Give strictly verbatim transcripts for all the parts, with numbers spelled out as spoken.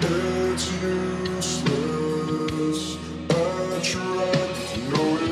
It's useless. I tried to know it.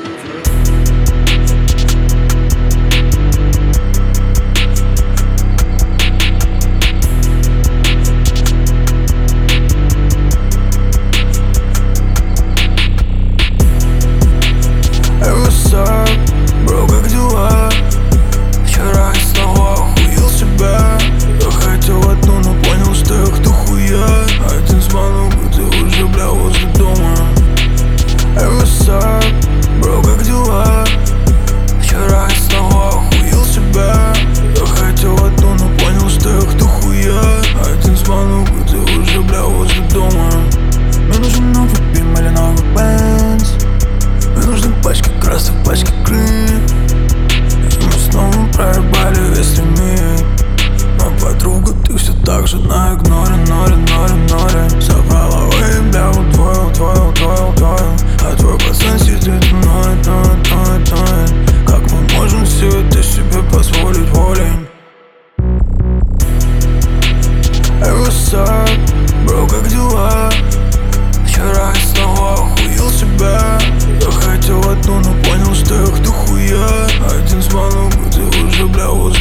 Бро, как дела? Вчера я снова охуел себя. Я хотел одну, но понял, что я кто хуя. Один звонок, и ты уже, бля, возле дома. Эй, what's up? Бро, как дела? Вчера я снова охуел себя. Я хотел одну, но понял, что я кто хуя. Один звонок, и ты уже, бля, возле дома. Мне нужен новый бим или новый бенз. Мне нужны пачки красок, пачки клин. И мы снова проебали весь лимит. Но подруга, ты все так же на игноре, норе, норе, норе. Забрала эй, бля, удвоил, удвоил, удвоил, удвоил. А твой пацан сидит, ноет, ноет, ноет, ноет. Как мы можем все это себе позволить волей? Эй, what's up? Бро, как дела? Вчера я снова охуел себя. Я хотел одну, но понял, что я кто хуя. Один звонок, и ты уже, бля, возле